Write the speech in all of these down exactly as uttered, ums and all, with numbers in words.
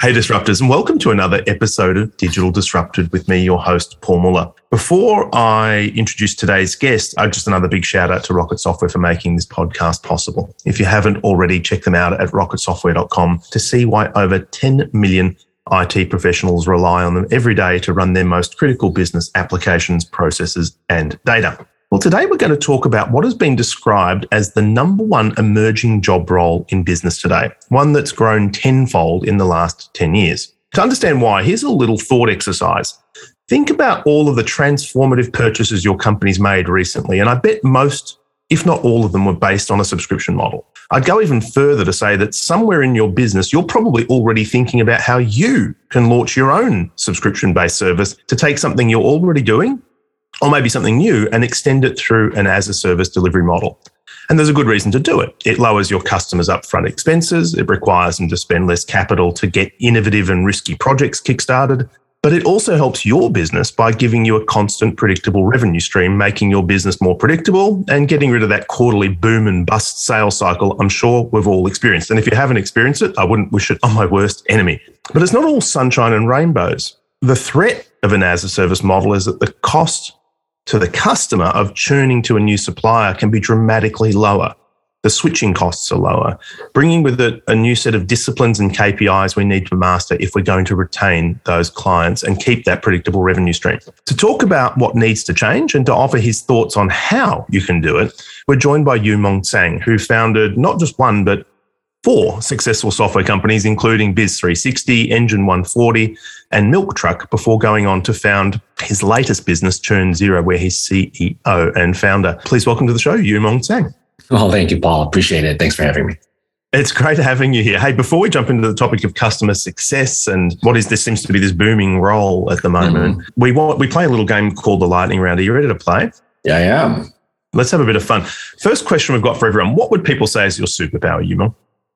Hey Disruptors, and welcome to another episode of Digital Disrupted with me, your host, Paul Muller. Before I introduce today's guest, uh, just another big shout out to Rocket Software for making this podcast possible. If you haven't already, check them out at rocket software dot com to see why over ten million I T professionals rely on them every day to run their most critical business applications, processes, and data. Well, today we're going to talk about what has been described as the number one emerging job role in business today, one that's grown tenfold in the last ten years. To understand why, here's a little thought exercise. Think about all of the transformative purchases your company's made recently, and I bet most, if not all of them, were based on a subscription model. I'd go even further to say that somewhere in your business, you're probably already thinking about how you can launch your own subscription-based service to take something you're already doing, or maybe something new, and extend it through an as-a-service delivery model. And there's a good reason to do it. It lowers your customers' upfront expenses. It requires them to spend less capital to get innovative and risky projects kickstarted. But it also helps your business by giving you a constant, predictable revenue stream, making your business more predictable and getting rid of that quarterly boom and bust sales cycle I'm sure we've all experienced. And if you haven't experienced it, I wouldn't wish it on my worst enemy. But it's not all sunshine and rainbows. The threat of an as-a-service model is that the cost to the customer of churning to a new supplier can be dramatically lower. The switching costs are lower, bringing with it a new set of disciplines and K P Is we need to master if we're going to retain those clients and keep that predictable revenue stream. To talk about what needs to change and to offer his thoughts on how you can do it, we're joined by Yumong Tsang, who founded not just one, but four successful software companies, including Biz three sixty, Engine one forty, and Milk Truck, before going on to found his latest business, Churn Zero, where he's C E O and founder. Please welcome to the show, Yumong Tsang. Well, thank you, Paul. Appreciate it. Thanks for having me. It's great having you here. Hey, before we jump into the topic of customer success and what is this seems to be this booming role at the moment, mm-hmm. we want we play a little game called the Lightning Round. Are you ready to play? Yeah, I am. Let's have a bit of fun. First question we've got for everyone. What would people say is your superpower, Yumong?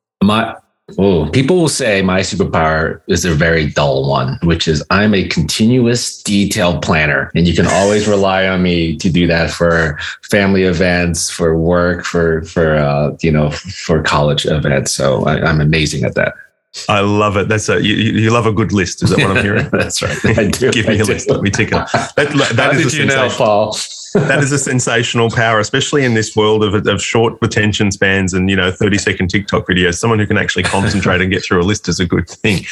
My oh, people will say my superpower is a very dull one, which is I'm a continuous detailed planner, and you can always rely on me to do that for family events, for work, for for uh, you know, for college events. So I, I'm amazing at that. I love it. That's a you, you love a good list. Is that what I'm hearing? That's right. I do. Give me I a do. list. Let me tick it. That, that How is did you know, Paul? That is a sensational power, especially in this world of, of short attention spans and, you know, thirty second TikTok videos. Someone who can actually concentrate and get through a list is a good thing.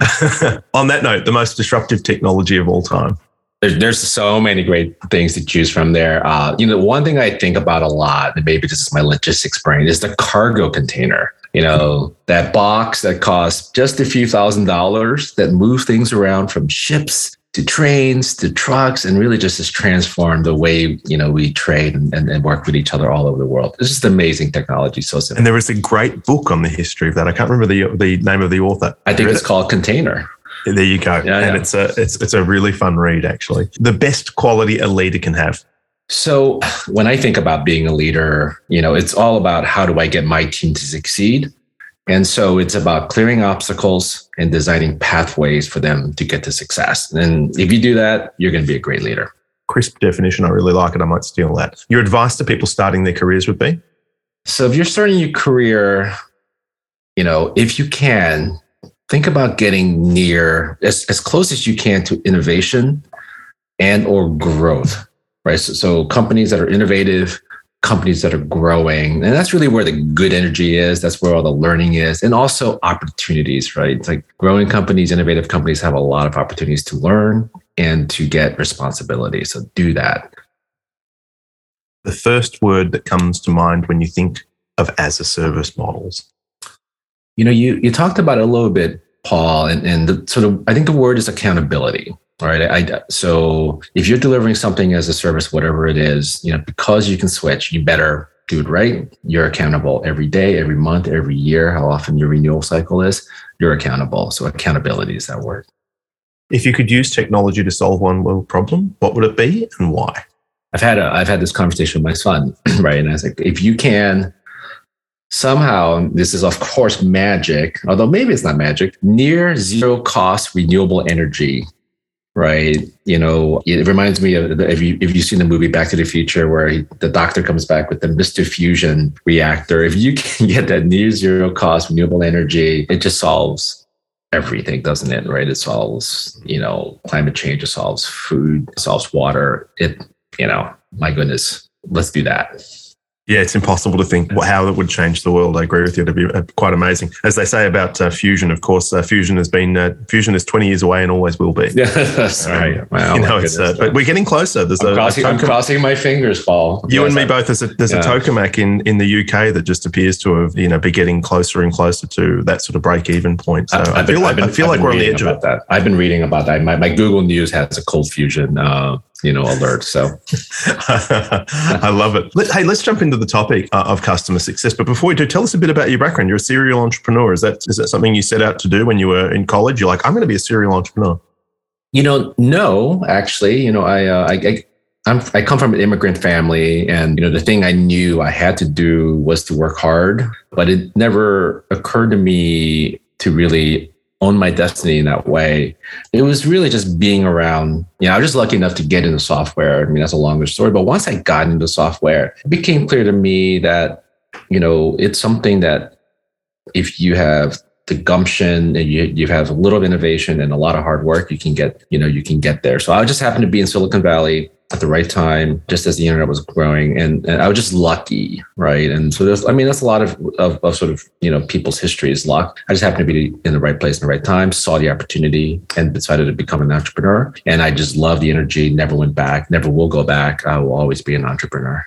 On that note, the most disruptive technology of all time. There's, there's so many great things to choose from there. Uh, you know, one thing I think about a lot, and maybe this is my logistics brain, is the cargo container. You know, that box that costs just a few thousand dollars that moves things around from ships to trains to trucks, and really just has transformed the way, you know, we trade and, and, and work with each other all over the world. It's just amazing technology. So simple. And there is a great book on the history of that. I can't remember the the name of the author. I think it's it? called Container. There you go. Yeah, and yeah. it's a it's it's a really fun read, actually. The best quality a leader can have. So when I think about being a leader, you know, it's all about how do I get my team to succeed? And so it's about clearing obstacles and designing pathways for them to get to success. And if you do that, you're going to be a great leader. Crisp definition. I really like it. I might steal that. Your advice to people starting their careers would be? So if you're starting your career, you know, if you can, think about getting near as, as close as you can to innovation and or growth, right? So, so companies that are innovative, companies that are growing. And that's really where the good energy is. That's where all the learning is. And also opportunities, right? It's like growing companies, innovative companies have a lot of opportunities to learn and to get responsibility. So do that. The first word that comes to mind when you think of as-a-service models. You know, you you talked about it a little bit, Paul, and, and the sort of, I think the word is accountability. All right. I, so if you're delivering something as a service, whatever it is, you know, because you can switch, you better do it right. You're accountable every day, every month, every year, how often your renewal cycle is, you're accountable. So accountability is that word. If you could use technology to solve one world problem, what would it be and why? I've had a, I've had this conversation with my son, right? And I was like, if you can somehow, this is of course magic, although maybe it's not magic, near zero cost renewable energy, right? You know, it reminds me of the, if you if you've seen the movie Back to the Future, where he, the doctor comes back with the Mister Fusion reactor. If you can get that near zero cost renewable energy, it just solves everything, doesn't it? Right? It solves, you know, climate change, it solves food, it solves water. It, you know, my goodness, let's do that. Yeah, it's impossible to think how it would change the world. I agree with you. It'd be quite amazing. As they say about uh, fusion, of course, uh, fusion has been uh, fusion is twenty years away and always will be. Yeah, that's um, right. Wow, you know, it's, uh, but we're getting closer. There's I'm, a, crossing, a I'm crossing my fingers, Paul. You yes, and me I'm, both. There's a there's yeah. a tokamak in, in the U K that just appears to have you know be getting closer and closer to that sort of break even point. So I've, I feel been, like been, I feel I've like we're on the edge of it. That. I've been reading about that. My, my Google News has a cold fusion. Uh, you know, alert. So I love it. Let, hey, let's jump into the topic uh, of customer success. But before we do, tell us a bit about your background. You're a serial entrepreneur. Is that is that something you set out to do when you were in college? You're like, I'm going to be a serial entrepreneur. You know, no, actually, you know, I, uh, I, I, I'm, I come from an immigrant family, and you know, the thing I knew I had to do was to work hard, but it never occurred to me to really own my destiny in that way. It was really just being around. You know, I was just lucky enough to get into software. I mean, that's a longer story, but once I got into software, it became clear to me that, you know, it's something that if you have the gumption and you you have a little innovation and a lot of hard work, you can get, you know, you can get there. So I just happened to be in Silicon Valley at the right time, just as the internet was growing. And, and I was just lucky, right? And so there's, I mean, that's a lot of, of, of sort of, you know, people's history is luck. I just happened to be in the right place in the right time, saw the opportunity and decided to become an entrepreneur. And I just love the energy, never went back, never will go back. I will always be an entrepreneur.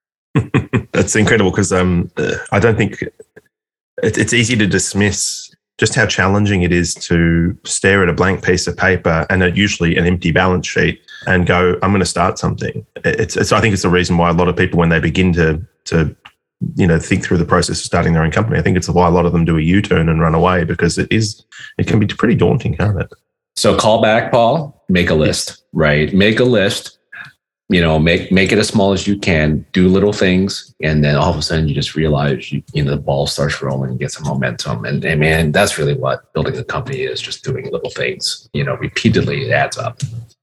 That's incredible because um, I don't think it, it's easy to dismiss just how challenging it is to stare at a blank piece of paper and a, usually an empty balance sheet and go, I'm going to start something. It's, it's, I think it's the reason why a lot of people, when they begin to, to, you know, think through the process of starting their own company, I think it's why a lot of them do a U-turn and run away, because it is, it can be pretty daunting, can't it? So call back, Paul, make a list, right? Make a list. You know, make make it as small as you can, do little things, and then all of a sudden you just realize, you, you know, the ball starts rolling and get some momentum. And, and man, that's really what building a company is, just doing little things, you know, repeatedly, it adds up.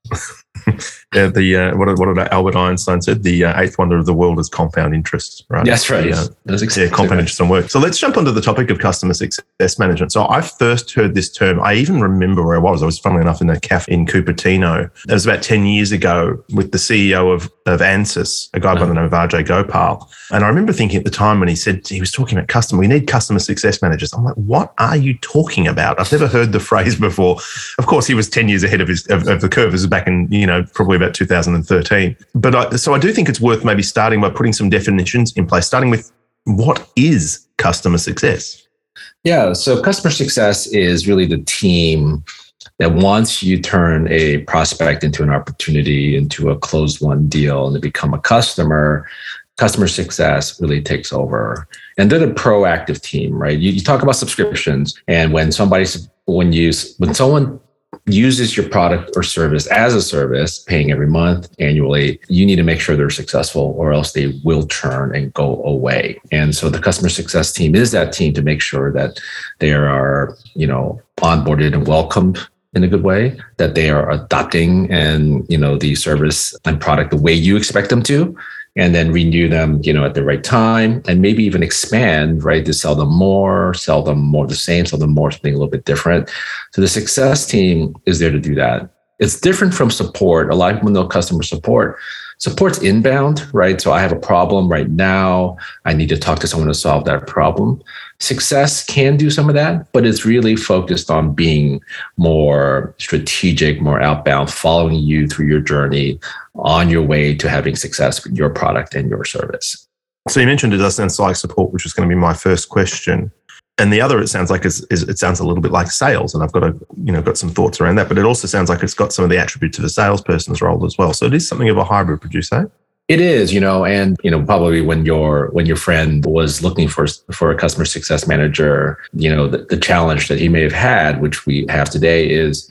Yeah, the uh, what, what did Albert Einstein said? The uh, eighth wonder of the world is compound interest, right? That's right. The, uh, That's exactly yeah, compound right. interest on work. So let's jump onto the topic of customer success management. So I first heard this term. I even remember where I was. I was, funnily enough, in a cafe in Cupertino. It was about ten years ago with the C E O of, of Ansys, a guy by the name of Ajay Gopal. And I remember thinking at the time when he said, he was talking about customer, we need customer success managers. I'm like, what are you talking about? I've never heard the phrase before. Of course, he was ten years ahead of his of, of the curve. It was back in, you know, probably about two thousand thirteen. But I, so I do think it's worth maybe starting by putting some definitions in place, starting with what is customer success? Yeah. So customer success is really the team that once you turn a prospect into an opportunity, into a closed won deal, and to become a customer, customer success really takes over. And they're the proactive team, right? You, you talk about subscriptions, and when somebody's, when you, when someone uses your product or service as a service, paying every month, annually, you need to make sure they're successful, or else they will churn and go away. And so the customer success team is that team to make sure that they are, you know, onboarded and welcomed in a good way, that they are adopting and, you know, the service and product the way you expect them to, and then renew them, you know, at the right time, and maybe even expand, right, to sell them more, sell them more of the same, sell them more something a little bit different. So the success team is there to do that. It's different from support. A lot of people know customer support. Support's inbound, right? So I have a problem right now. I need to talk to someone to solve that problem. Success can do some of that, but it's really focused on being more strategic, more outbound, following you through your journey on your way to having success with your product and your service. So you mentioned it does sound like support, which was going to be my first question. And the other, it sounds like is, is it sounds a little bit like sales, and I've got a you know got some thoughts around that. But it also sounds like it's got some of the attributes of a salesperson's role as well. So it is something of a hybrid, would you say? It is, you know, and you know, probably when your when your friend was looking for for a customer success manager, you know, the, the challenge that he may have had, which we have today, is,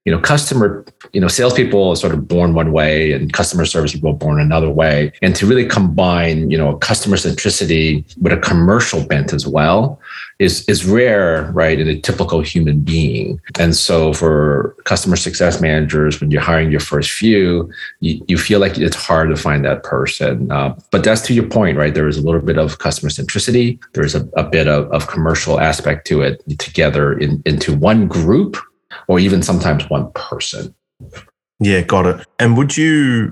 you know, customer, you know, salespeople are sort of born one way and customer service people are born another way. And to really combine, you know, customer centricity with a commercial bent as well is, is rare, right, in a typical human being. And so for customer success managers, when you're hiring your first few, you, you feel like it's hard to find that person. Uh, but that's to your point, right? There is a little bit of customer centricity. There's a, a bit of, of commercial aspect to it together in, into one group, or even sometimes one person. Yeah, got it. And would you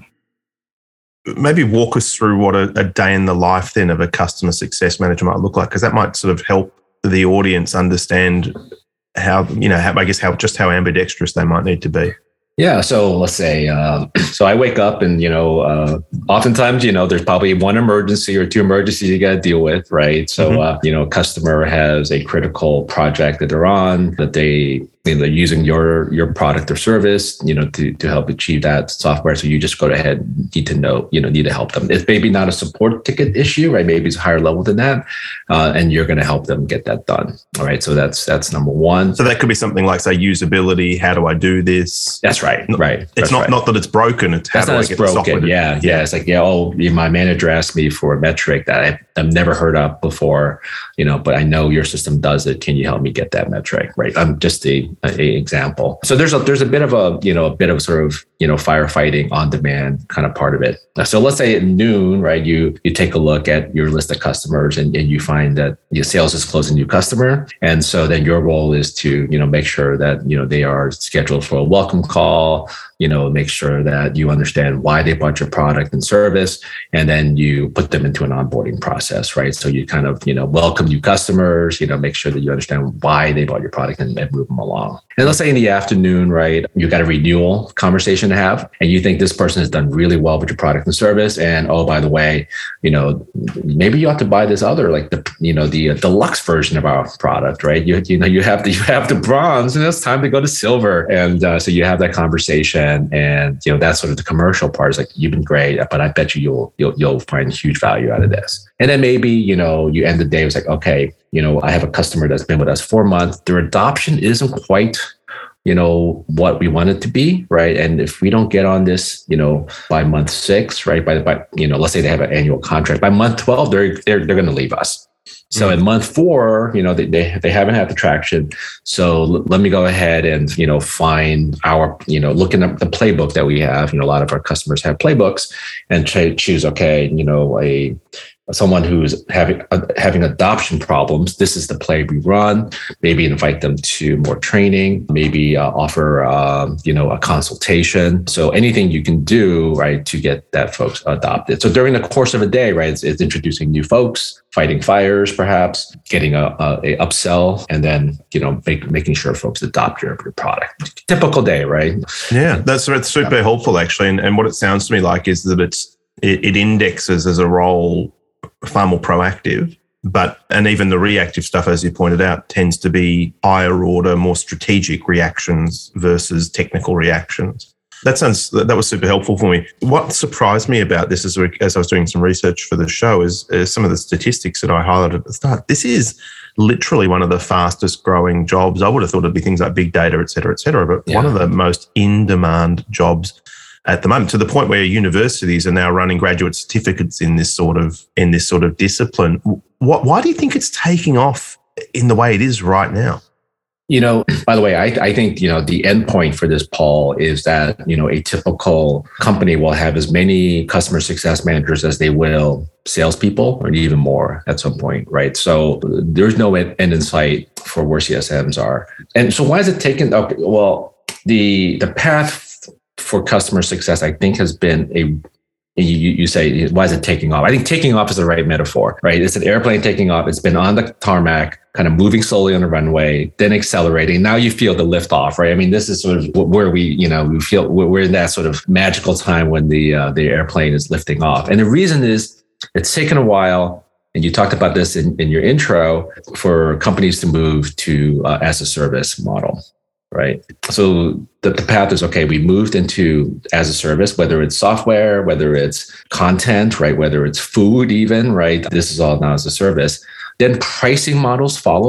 maybe walk us through what a, a day in the life then of a customer success manager might look like? Because that might sort of help the audience understand how, you know, how, I guess how just how ambidextrous they might need to be. Yeah. So let's say, uh, so I wake up and, you know, uh, oftentimes, you know, there's probably one emergency or two emergencies you got to deal with, right? So, mm-hmm. uh, you know, a customer has a critical project that they're on, that they, you know, they're using your your product or service, you know, to, to help achieve that software. So you just go ahead, need to know, you know, need to help them. It's maybe not a support ticket issue, right? Maybe it's a higher level than that. Uh, and you're going to help them get that done. All right. So that's, that's number one. So that could be something like, say, usability. How do I do this? That's right. Right. It's that's not, right. not that it's broken. It's how that's do not I it's get broken. the software to, yeah, yeah. Yeah. It's like, yeah, oh, my manager asked me for a metric that I, I've never heard of before, you know, but I know your system does it. Can you help me get that metric? Right. I'm just a, a example. So there's a there's a bit of a, you know, a bit of sort of, you know, firefighting on demand kind of part of it. So let's say at noon, right, you you take a look at your list of customers and, and you find that your sales is closing a new customer. And so then your role is to, you know, make sure that, you know, they are scheduled for a welcome call, you know, make sure that you understand why they bought your product and service, and then you put them into an onboarding process, right? So you kind of, you know, welcome new customers, you know, make sure that you understand why they bought your product and, and move them along. And let's say in the afternoon, right, you got a renewal conversation to have, and you think this person has done really well with your product and service. And oh, by the way, you know, maybe you ought to buy this other, like the, you know, the uh, deluxe version of our product, right? You, you know, you have the, you have the bronze, and it's time to go to silver. And uh, so you have that conversation. And, and, you know, that's sort of the commercial part. Is like, you've been great, but I bet you you'll, you'll, you'll find huge value out of this. And then maybe, you know, you end the day, it's like, okay, you know, I have a customer that's been with us four months. Their adoption isn't quite, you know, what we want it to be, right? And if we don't get on this, you know, by month six, right, by the, by, you know, let's say they have an annual contract, by month twelve, they're, they're, they're going to leave us. So in month four, you know, they, they they haven't had the traction. So l- let me go ahead and, you know, find our, you know, looking at the playbook that we have. You know, a lot of our customers have playbooks, and ch- choose, okay, you know, a someone who's having uh, having adoption problems. This is the play we run. Maybe invite them to more training. Maybe uh, offer, uh, you know, a consultation. So anything you can do, right, to get that folks adopted. So during the course of a day, right, it's, it's introducing new folks, fighting fires, perhaps getting a, a, a upsell, and then, you know, make, making sure folks adopt your, your product. Typical day, right? Yeah, that's, that's super yeah. helpful, actually. And, and what it sounds to me like is that it's it, it indexes as a role far more proactive, but and even the reactive stuff, as you pointed out, tends to be higher order, more strategic reactions versus technical reactions. That sounds that was super helpful for me. What surprised me about this as, we, as I was doing some research for the show is, is some of the statistics that I highlighted at the start. This is literally one of the fastest growing jobs. I would have thought it'd be things like big data, et cetera, et cetera, but yeah. one of the most in-demand jobs at the moment, to the point where universities are now running graduate certificates in this sort of in this sort of discipline. What, why do you think it's taking off in the way it is right now? You know, by the way, I, I think, you know, the end point for this, Paul, is that, you know, a typical company will have as many customer success managers as they will salespeople, or even more at some point, right? So there's no end in sight for where C S Ms are. And so why is it taking, okay, well, the the path for customer success, I think, has been a, you, you say, why is it taking off? I think taking off is the right metaphor, right? It's an airplane taking off. It's been on the tarmac, kind of moving slowly on the runway, then accelerating. Now you feel the lift off, right? I mean, this is sort of where we, you know, we feel we're in that sort of magical time when the uh, the airplane is lifting off. And the reason is it's taken a while. And you talked about this in, in your intro, for companies to move to uh, as a service model. Right. So the, the path is, okay, we moved into as a service, whether it's software, whether it's content, right, whether it's food even, right, this is all now as a service. Then pricing models followed.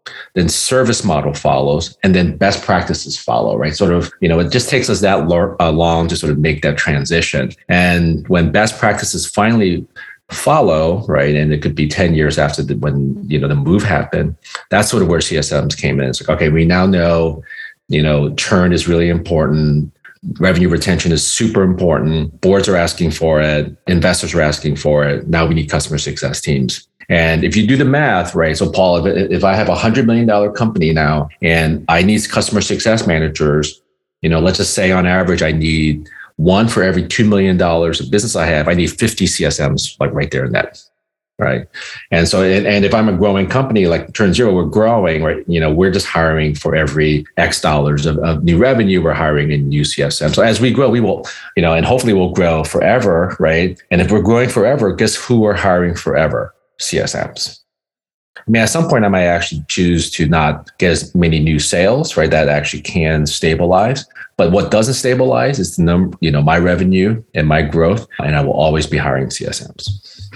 then service model follows, and then best practices follow, right? Sort of, you know, it just takes us that lo- uh, long to sort of make that transition. And when best practices finally follow, right, and it could be ten years after the, when, you know, the move happened, that's sort of where C S Ms came in. It's like, okay, we now know, you know, churn is really important. Revenue retention is super important. Boards are asking for it. Investors are asking for it. Now we need customer success teams. And if you do the math, right? So Paul, if, if I have a hundred million dollar company now and I need customer success managers, you know, let's just say on average, I need one for every two million dollars of business I have. I need fifty C S Ms like right there in that. Right. And so, and, and if I'm a growing company like Turn Zero, we're growing, right? You know, we're just hiring for every X dollars of, of new revenue. We're hiring in new C S M. So as we grow, we will, you know, and hopefully we'll grow forever. Right. And if we're growing forever, guess who we're hiring forever? C S Ms. I mean, at some point, I might actually choose to not get as many new sales, right? That actually can stabilize. But what doesn't stabilize is the number, you know, my revenue and my growth, and I will always be hiring C S Ms.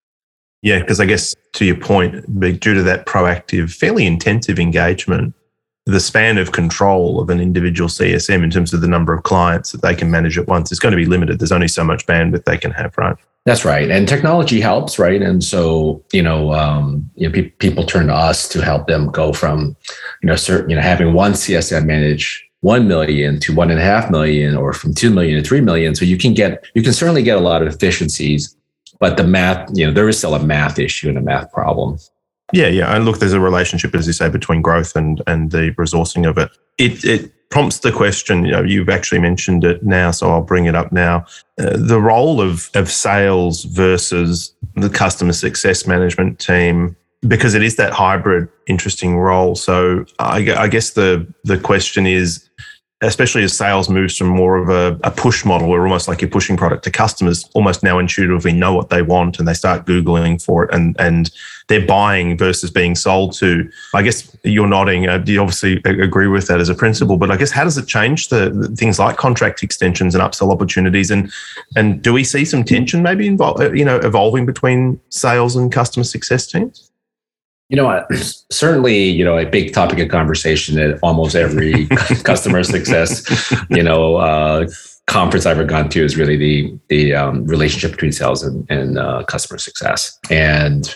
Yeah, because I guess to your point, due to that proactive, fairly intensive engagement, the span of control of an individual C S M in terms of the number of clients that they can manage at once is going to be limited. There's only so much bandwidth they can have, right? That's right. And technology helps, right? And so, you know, um, you know, pe- people turn to us to help them go from, you know, certain, you know, having one C S M manage one million to one and a half million, or from two million to three million. So you can get, you can certainly get a lot of efficiencies, but the math, you know, there is still a math issue and a math problem. Yeah, yeah. And look, there's a relationship, as you say, between growth and and the resourcing of it. It it prompts the question, you know, you've actually mentioned it now, so I'll bring it up now. Uh, the role of of sales versus the customer success management team, because it is that hybrid, interesting role. So I, I guess the the question is, especially as sales moves from more of a, a push model, where almost like you're pushing product to customers, almost now intuitively know what they want and they start Googling for it, and and they're buying versus being sold to. I guess you're nodding. Uh, you obviously agree with that as a principle, but I guess how does it change the, the things like contract extensions and upsell opportunities? And and do we see some tension maybe involve, you know, evolving between sales and customer success teams? You know, certainly, you know, a big topic of conversation at almost every customer success, you know, uh, conference I've ever gone to is really the the um, relationship between sales and, and uh, customer success. And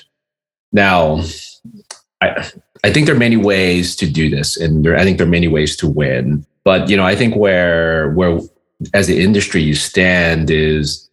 now, I I think there are many ways to do this, and there, I think there are many ways to win. But you know, I think where where as the industry you stand is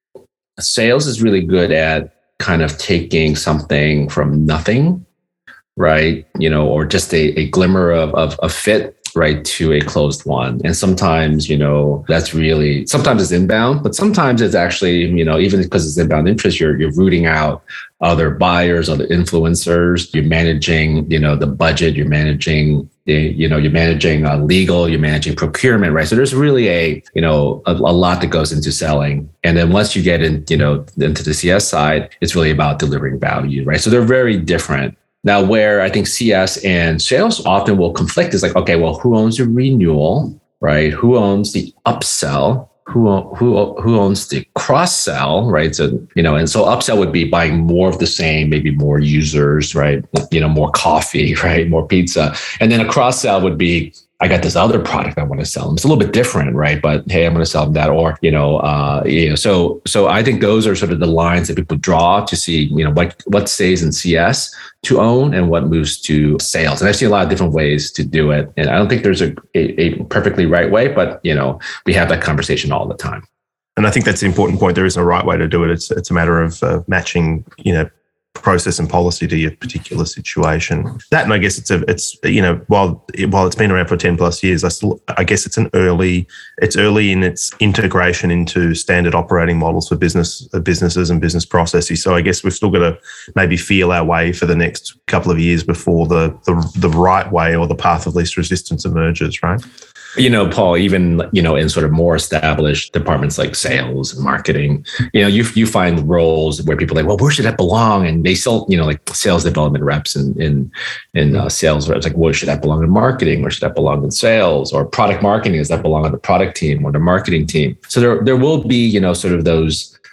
sales is really good at kind of taking something from nothing, right? You know, or just a, a glimmer of, of a fit, right, to a closed one. And sometimes, you know, that's really, sometimes it's inbound, but sometimes it's actually, you know, even because it's inbound interest, you're you're rooting out other buyers, other influencers. You're managing, you know, the budget. You're managing, you know, you're managing uh, legal. You're managing procurement, right? So there's really a, you know, a, a lot that goes into selling. And then once you get in, you know, into the C S side, it's really about delivering value, right? So they're very different. Now, where I think C S and sales often will conflict is like, okay, well, who owns the renewal, right? Who owns the upsell? Who who who owns the cross sell, right? So, you know, and so upsell would be buying more of the same, maybe more users, right? You know, more coffee, right? More pizza. And then a cross sell would be, I got this other product I want to sell them. It's a little bit different, right? But hey, I'm going to sell them that, or you know, uh, you know. So, so I think those are sort of the lines that people draw to see, you know, what what stays in C S to own and what moves to sales. And I've seen a lot of different ways to do it, and I don't think there's a a, a perfectly right way, but you know, we have that conversation all the time. And I think that's the important point. There isn't a right way to do it. It's it's a matter of uh, matching, you know, process and policy to your particular situation. That, and I guess it's a, it's you know, while while it's been around for ten plus years, I still, I guess it's an early, it's early in its integration into standard operating models for business businesses and business processes. So I guess we've still got to maybe feel our way for the next couple of years before the the, the right way or the path of least resistance emerges, right? You know, Paul, even, you know, in sort of more established departments like sales and marketing, you know, you you find roles where people are like, well, where should that belong? And they still, you know, like sales development reps and in, in, in uh, sales reps, like, where should that belong in marketing? Where should that belong in sales? Or product marketing, does that belong on the product team or the marketing team? So there, there will be, you know, sort of those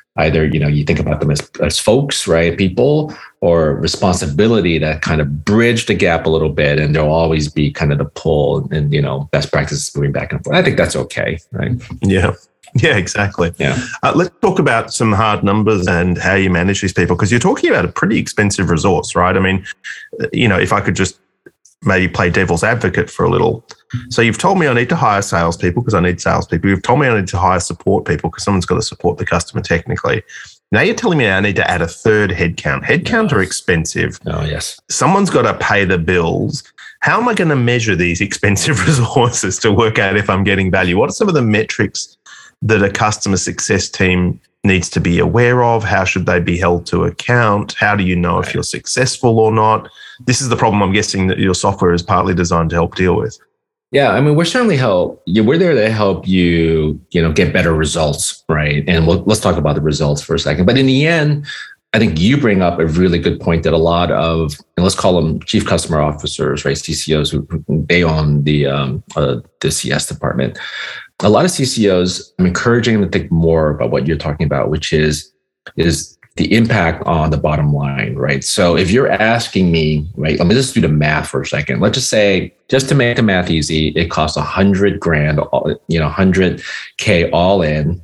either, you know, you think about them as, as folks, right? People, or responsibility that kind of bridge the gap a little bit. And there'll always be kind of the pull and, and you know, best practices moving back and forth. I think that's okay, right? Yeah. Yeah, exactly. Yeah. Uh, let's talk about some hard numbers and how you manage these people, because you're talking about a pretty expensive resource, right? I mean, you know, if I could just maybe play devil's advocate for a little. So you've told me I need to hire salespeople because I need salespeople. You've told me I need to hire support people because someone's got to support the customer technically. Now you're telling me I need to add a third headcount. Headcount are expensive. Oh, yes. Someone's got to pay the bills. How am I going to measure these expensive resources to work out if I'm getting value? What are some of the metrics that a customer success team needs to be aware of? How should they be held to account? How do you know if you're successful or not? This is the problem I'm guessing that your software is partly designed to help deal with. Yeah, I mean, we're certainly help. We're there to help you, you know, get better results, right? And we'll, let's talk about the results for a second. But in the end, I think you bring up a really good point that a lot of, and let's call them chief customer officers, right? C C Os, who they own the um, uh, the C S department. A lot of C C Os, I'm encouraging them to think more about what you're talking about, which is is the impact on the bottom line, right? So if you're asking me, right, let me just do the math for a second. Let's just say, just to make the math easy, it costs a hundred grand, you know, one hundred K all in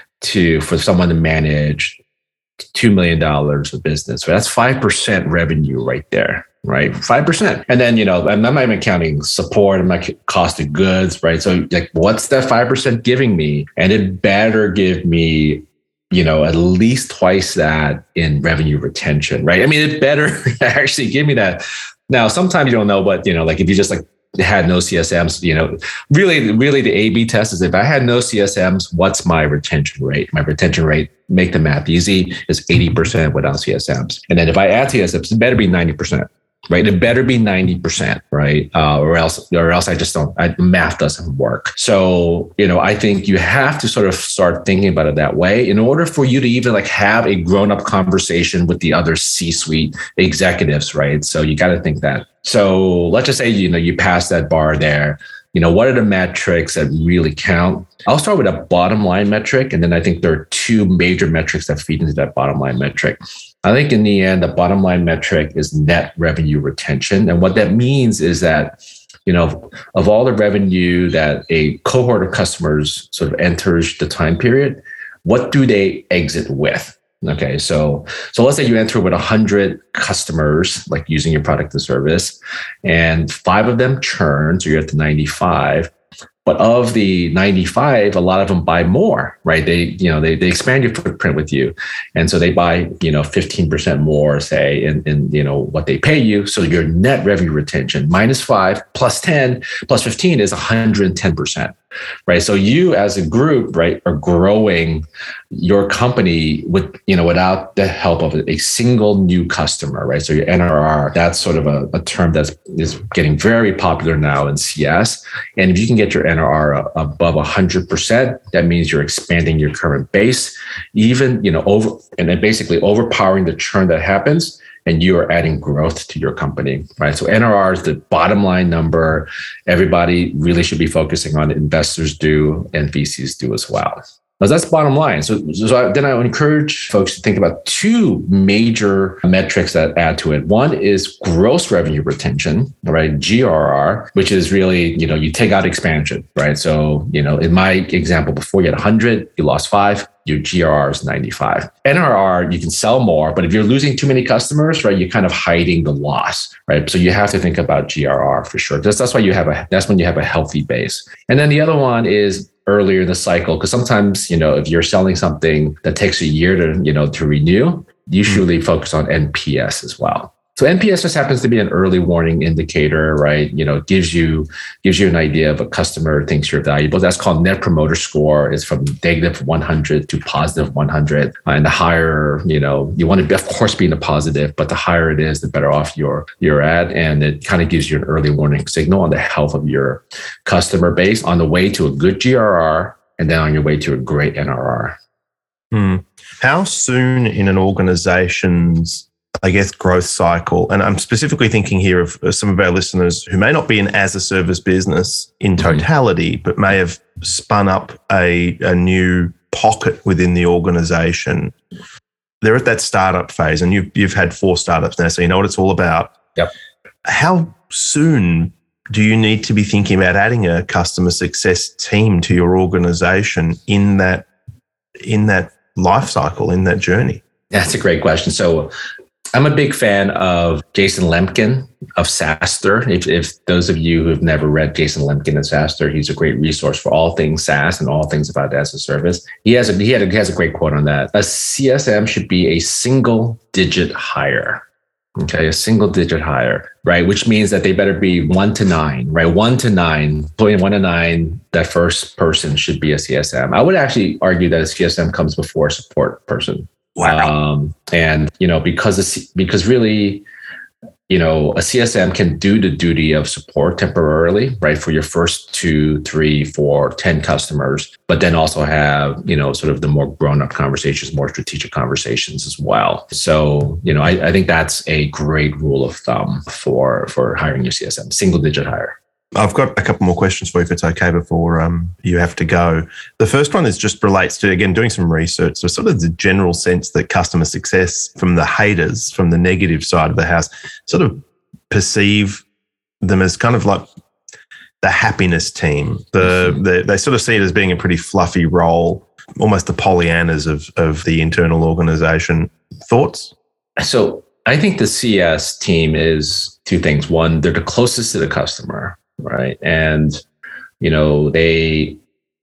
to for someone to manage two million dollars of business. So that's five percent revenue right there, right? five percent. And then, you know, I'm not even counting support, I'm not cost of goods, right? So like, what's that five percent giving me? And it better give me, you know, at least twice that in revenue retention, right? I mean, it better actually give me that. Now, sometimes you don't know, but, you know, like if you just like had no C S Ms, you know, really, really the A B test is if I had no C S Ms, what's my retention rate? My retention rate, make the math easy, is eighty percent without C S Ms. And then if I add C S Ms, it better be ninety percent. Right, it better be ninety percent, right? Uh, or else, or else I just don't. I, math doesn't work. So, you know, I think you have to sort of start thinking about it that way in order for you to even like have a grown-up conversation with the other C-suite executives, right? So you got to think that. So let's just say, you know, you pass that bar there. You know, what are the metrics that really count? I'll start with a bottom line metric, and then I think there are two major metrics that feed into that bottom line metric. I think in the end, the bottom line metric is net revenue retention. And what that means is that, you know, of all the revenue that a cohort of customers sort of enters the time period, what do they exit with? Okay, so so let's say you enter with one hundred customers, like using your product and service, and five of them churn, so you're at the ninety-five. But of the ninety-five, a lot of them buy more, right? They, you know, they they expand your footprint with you, and so they buy, you know, fifteen percent more, say, in, in you know what they pay you. So your net revenue retention minus five plus ten plus fifteen is one hundred ten percent, right? So you as a group, right, are growing your company with, you know, without the help of a single new customer, right? So your N R R, that's sort of a, a term that's is getting very popular now in C S. And if you can get your N R R above one hundred percent, that means you're expanding your current base, even, you know, over, and then basically overpowering the churn that happens, and you are adding growth to your company, right? So N R R is the bottom line number. Everybody really should be focusing on. Investors do, and V Cs do as well. Now, that's bottom line. So, so I, then I would encourage folks to think about two major metrics that add to it. One is gross revenue retention, right? G R R, which is really, you know, you take out expansion, right? So, you know, in my example before, you had one hundred, you lost five, your G R R is ninety-five. N R R, you can sell more, but if you're losing too many customers, right, you're kind of hiding the loss, right? So you have to think about G R R for sure. That's, that's why you have a, that's when you have a healthy base. And then the other one is earlier in the cycle, because sometimes, you know, if you're selling something that takes a year to, you know, to renew, you should really focus on N P S as well. So N P S just happens to be an early warning indicator, right? You know, it gives you gives you an idea of a customer thinks you're valuable. That's called Net Promoter Score. It's from negative one hundred to positive one hundred. And the higher, you know, you want to, be, of course, be in the positive, but the higher it is, the better off you're you're at. And it kind of gives you an early warning signal on the health of your customer base on the way to a good G R R, and then on your way to a great N R R. Hmm. How soon in an organization's, I guess, growth cycle, and I'm specifically thinking here of some of our listeners who may not be an as-a-service business in totality, mm-hmm. but may have spun up a, a new pocket within the organization. They're at that startup phase, and you've you've had four startups now, so you know what it's all about. Yep. How soon do you need to be thinking about adding a customer success team to your organization in that in that life cycle, in that journey? That's a great question. So I'm a big fan of Jason Lemkin of SaaStr. If, if those of you who have never read Jason Lemkin of SaaStr, he's a great resource for all things SaaS and all things about as a service. He has a, he, had a, he has a great quote on that. A C S M should be a single digit hire. Okay, a single digit hire, right? Which means that they better be one to nine, right? One to nine, between one to nine, that first person should be a C S M. I would actually argue that a C S M comes before a support person. Wow. Um, and, you know, because, the, because really, you know, a C S M can do the duty of support temporarily, right? For your first two, three, four, ten customers, but then also have, you know, sort of the more grown-up conversations, more strategic conversations as well. So, you know, I, I think that's a great rule of thumb for, for hiring your C S M, single digit hire. I've got a couple more questions for you, if it's okay, before um, you have to go. The first one is just relates to, again, doing some research. So sort of the general sense that customer success from the haters, from the negative side of the house, sort of perceive them as kind of like the happiness team. The, mm-hmm. the They sort of see it as being a pretty fluffy role, almost the Pollyannas of, of the internal organization. Thoughts? So I think the C S team is two things. One, they're the closest to the customer. Right. And, you know, they,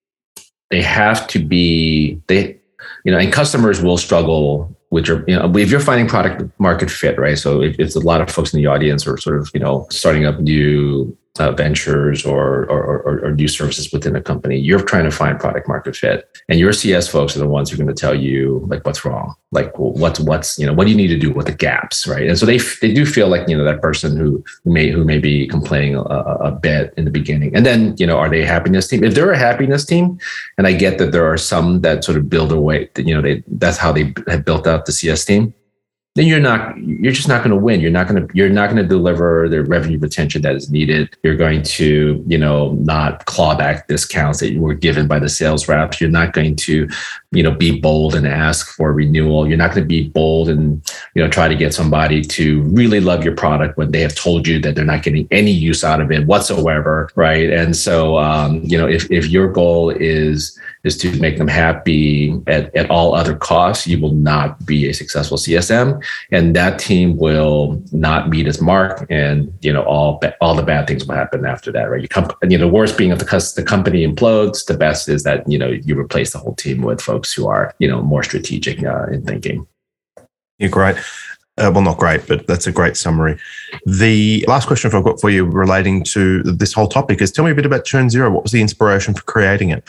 they have to be, they, you know, and customers will struggle with your, you know, if you're finding product market fit, right? So if it's a lot of folks in the audience are sort of, you know, starting up new uh, ventures or, or, or, or new services within a company, you're trying to find product market fit, and your C S folks are the ones who are going to tell you like what's wrong, like well, what's what's you know what do you need to do, what the gaps, right? And so they they do feel like you know that person who may who may be complaining a, a bit in the beginning, and then you know are they a happiness team? If they're a happiness team, and I get that there are some that sort of build a way, you know, they that's how they have built out the C S team. Then you're not, you're just not going to win. You're not going to, you're not going to deliver the revenue retention that is needed. You're going to, you know, not claw back discounts that you were given by the sales reps. You're not going to, you know, be bold and ask for renewal. You're not going to be bold and, you know, try to get somebody to really love your product when they have told you that they're not getting any use out of it whatsoever. Right. And so, um, you know, if, if your goal is, is to make them happy at, at all other costs, you will not be a successful C S M. And that team will not meet its mark, and you know all all the bad things will happen after that, right? You come, you know, the worst being if the the company implodes. The best is that you know you replace the whole team with folks who are you know more strategic uh, in thinking. You're great. Uh, well, not great, but that's a great summary. The last question I've got for you relating to this whole topic is: tell me a bit about Churn Zero. What was the inspiration for creating it?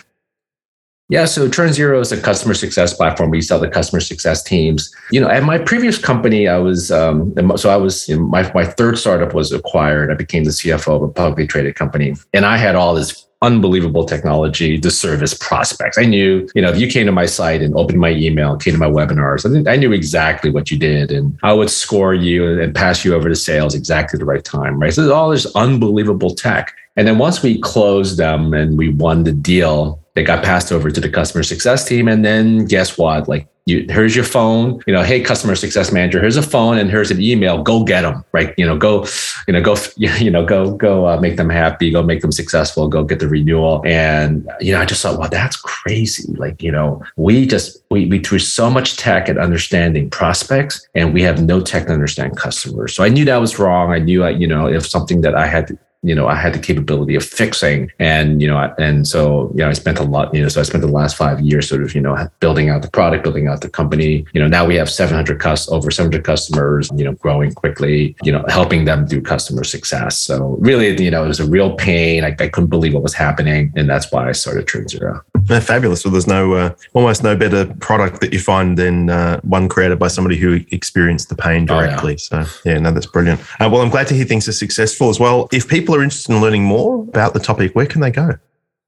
Yeah, so Churn Zero is a customer success platform. We sell to customer success teams. You know, at my previous company, I was um, so I was you know, my my third startup was acquired. I became the C F O of a publicly traded company, and I had all this unbelievable technology to service prospects. I knew, you know, if you came to my site and opened my email, came to my webinars, I, I knew exactly what you did, and I would score you and pass you over to sales exactly at the right time, right? So there's all this unbelievable tech. And then once we closed them and we won the deal, they got passed over to the customer success team. And then guess what? Like, you, here's your phone, you know, hey, customer success manager, here's a phone and here's an email, go get them, right? You know, go, you know, go, you know, go, go uh, make them happy, go make them successful, go get the renewal. And, you know, I just thought, well, that's crazy. Like, you know, we just, we, we threw so much tech at understanding prospects, and we have no tech to understand customers. So I knew that was wrong. I knew, I, you know, if something that I had to, you know, I had the capability of fixing. And, you know, and so, you know, I spent a lot, you know, so I spent the last five years sort of, you know, building out the product, building out the company. You know, now we have seven hundred cus- over seven hundred customers, you know, growing quickly, you know, helping them do customer success. So really, you know, it was a real pain. I, I couldn't believe what was happening. And that's why I started Churn Zero. Yeah, fabulous. So there's no, uh, almost no better product that you find than uh, one created by somebody who experienced the pain directly. Oh, yeah. So yeah, no, that's brilliant. Uh, well, I'm glad to hear things are successful as well. If people are interested in learning more about the topic, where can they go?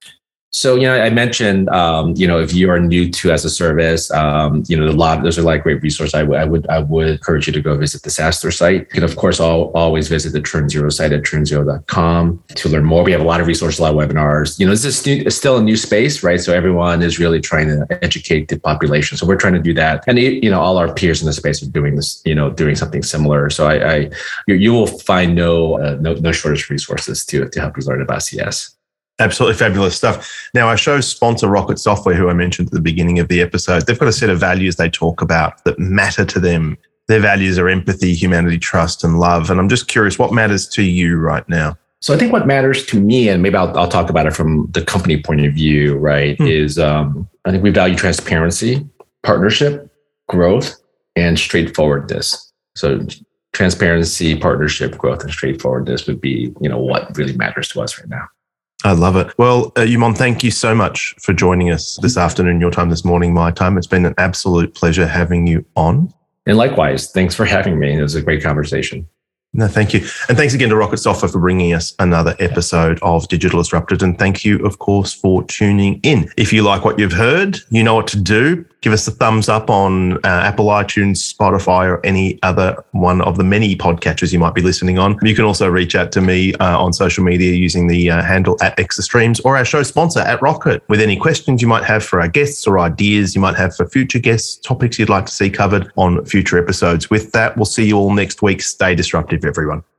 So, you know, I mentioned, um, you know, if you are new to as a service, um, you know, a lot, those are like great resources. I, w- I would, I would encourage you to go visit the SaaStr site. You can, of course, all, always visit the Turn Zero site at turn zero dot com to learn more. We have a lot of resources, a lot of webinars. You know, this is stu- it's still a new space, right? So everyone is really trying to educate the population. So we're trying to do that. And, you know, all our peers in the space are doing this, you know, doing something similar. So I, I you, you will find no, uh, no, no shortage of resources to, to help you learn about C S. Absolutely fabulous stuff. Now, our show sponsor, Rocket Software, who I mentioned at the beginning of the episode, they've got a set of values they talk about that matter to them. Their values are empathy, humanity, trust, and love. And I'm just curious, what matters to you right now? So I think what matters to me, and maybe I'll, I'll talk about it from the company point of view, right, hmm. is um, I think we value transparency, partnership, growth, and straightforwardness. So transparency, partnership, growth, and straightforwardness would be, you know, what really matters to us right now. I love it. Well, uh, Yumon, thank you so much for joining us this afternoon, your time, this morning, my time. It's been an absolute pleasure having you on. And likewise, thanks for having me. It was a great conversation. No, thank you. And thanks again to Rocket Software for bringing us another episode of Digital Disrupted. And thank you, of course, for tuning in. If you like what you've heard, you know what to do. Give us a thumbs up on uh, Apple, iTunes, Spotify, or any other one of the many podcatchers you might be listening on. You can also reach out to me uh, on social media using the uh, handle at Exastreams or our show sponsor at Rocket with any questions you might have for our guests or ideas you might have for future guests, topics you'd like to see covered on future episodes. With that, we'll see you all next week. Stay disruptive, everyone.